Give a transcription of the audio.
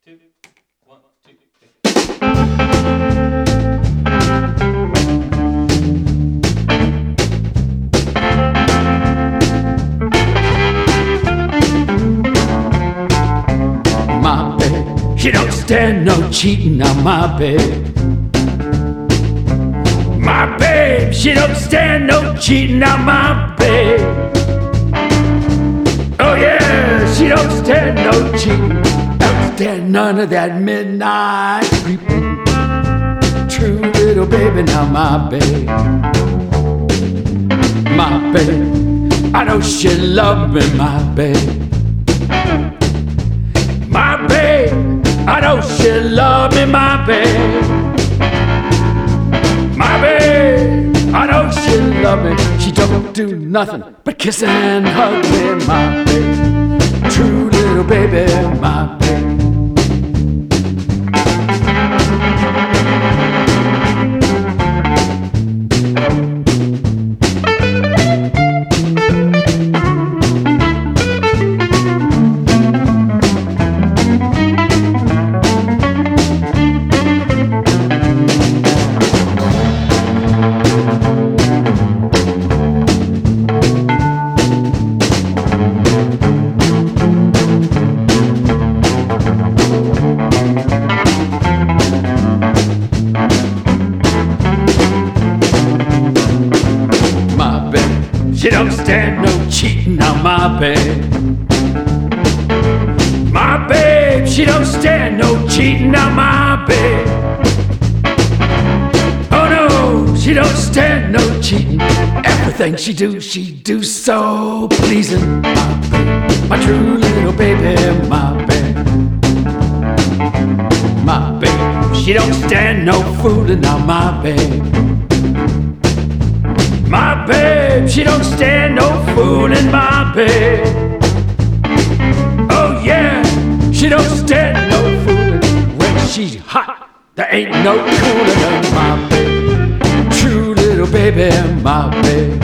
two, one, two, three. My babe, she don't stand no cheating on my babe. My babe, she don't stand no cheating on my babe. Oh yeah, she don't stand no cheating. Don't stand none of that midnight creeping. True little baby, now my babe. My babe, I know she love me, my babe. My babe, I know she love me, my babe. My babe, I know she love me. She don't do nothing but kiss and hug me, my babe. True little baby, my babe. She don't stand no cheating on my babe. My babe, she don't stand no cheating on my babe. Oh no, she don't stand no cheating. Everything she do so pleasing. My babe, my true little baby, my babe. My babe, she don't stand no fooling on my babe. My babe, she don't stand no fooling, my babe. Oh yeah, she don't stand no fooling. When she's hot, there ain't no cooling her, my babe. True little baby, my babe.